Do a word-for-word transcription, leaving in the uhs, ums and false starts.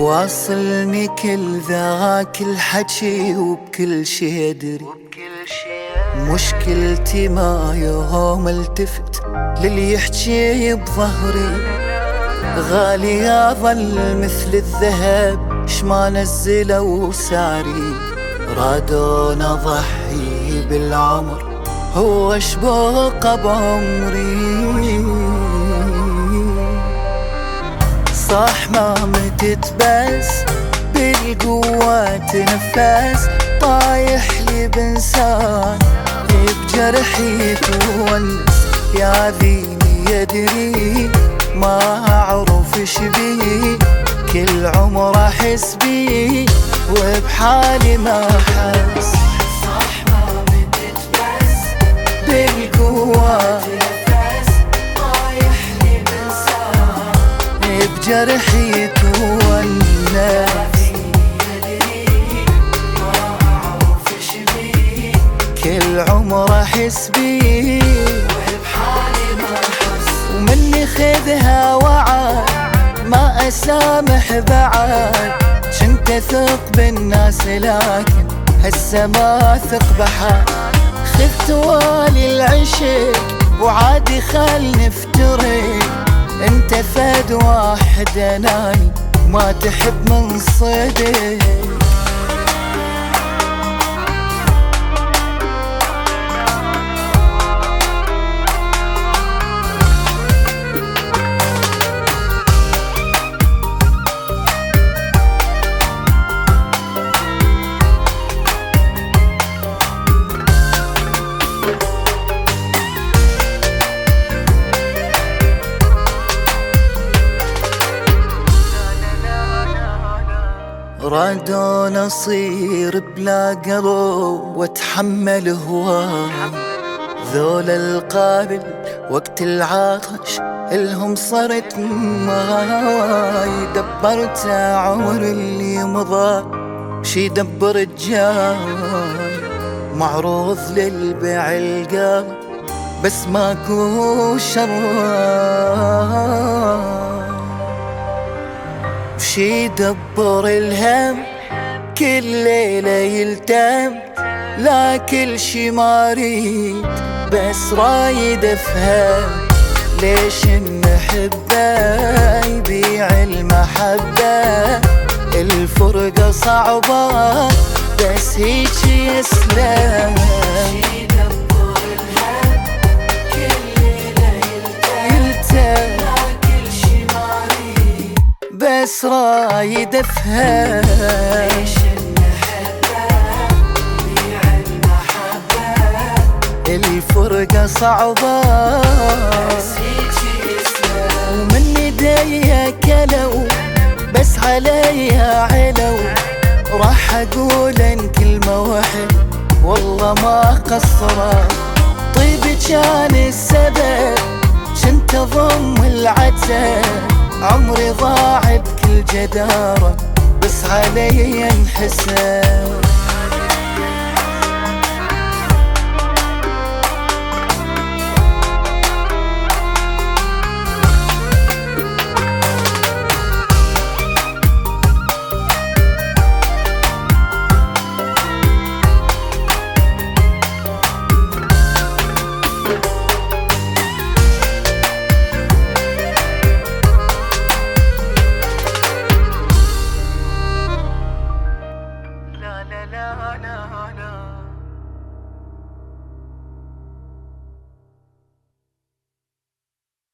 واصلني كل ذاك الحكي وبكل شي ادري، مشكلتي ما يوم التفت للي يحكي بظهري. غالي اظل مثل الذهب شما نزلوا سعري، رادون اضحي بالعمر هو شبوق بعمري. صح ما متت بس بالقوة تنفس، طايح لي بنسان بجرحي تونس. يا ذيني يدري ما اعرف ايش بي، كل عمر احس بي وبحالي ما احس. صح ما متت بس بالقوة تنفس، طايح لي بنسان بجرحي تونس. كل عمر احس بيه وبحالي ما احس، ومني خذها وعد ما اسامح بعد. كنت اثق بالناس لكن هسه ما اثق بحد. خذت والي العشق وعادي خل نفترق، انت فد واحد اناني ما تحب من صدق. رادون اصير بلا قلب واتحمل هواي، ذول القابل وقت العطش الهم صرت ماي. دبرت عمر اللي مضى شي دبر الجاي، معروض للبيع القلب بس ماكو شراي. وشي يدبر الهم كل ليلة يلتم، لا كل شي ما ريد بس رايد افهم ليش المحبة يبيع المحبة. الفرقة صعبة بس هيجي يسلم. بس رايد افهم ليش المحبة بيع المحبة. الفرقة صعبة بس هيجي يسلم. ومن ايديا كلو بس عليا علو، راح اقول ان كلمة واحد والله ما قصرت. طيبي كان السبب كنت اضم العتب، عمري ضاع بكل جدارة بس علي انحسب.